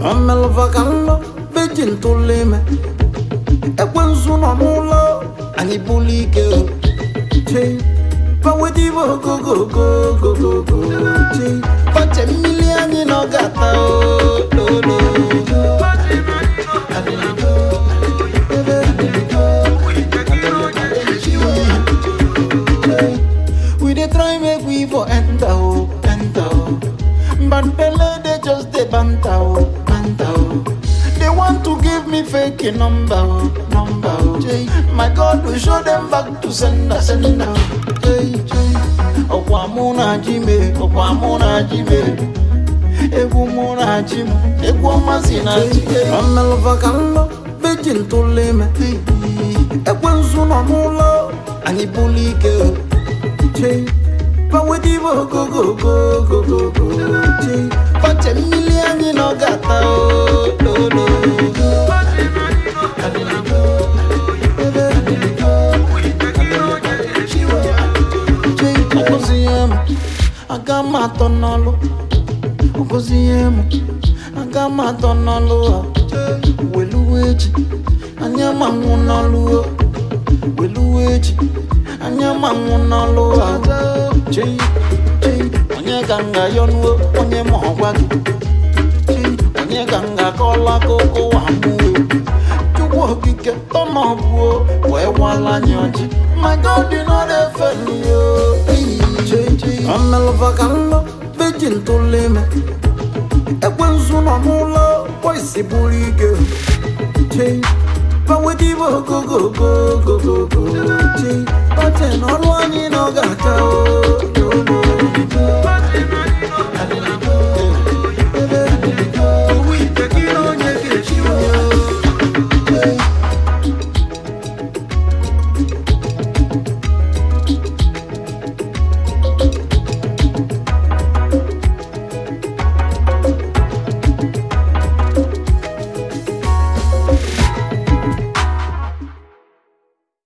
Amelva kallo Virgin to leme Ekwensu no mulo Ani bulike Che Pawedivo go go go go go go Che Pache miliani no gata oh no no We dey try make we for enter oh but Belle they just dey banter oh. They want to give me fake number oh. My God will show them back to sender. Okwamuna jime Egumuna jime Egwamazina jime Amelva kallo Virgin to leme Ekwensu no mulo Ani bulike Pawedivo go go go go go go Pache miliani no gata oh no no Agama tonolo Weluweji Anyama ngunalo Weluweji Anyama ngunalo Chei Onye ganga yonwo Onye mohwagi Onye ganga kola koko wamuwe Chukwu kike tonobuo Wewala nyoji My God you know they fell you Amelva kallo Virgin to leme Ekwensu no mulo Poisi bulike Che Pawedivo go go go go go go Che Pache no rwani no gata oh no no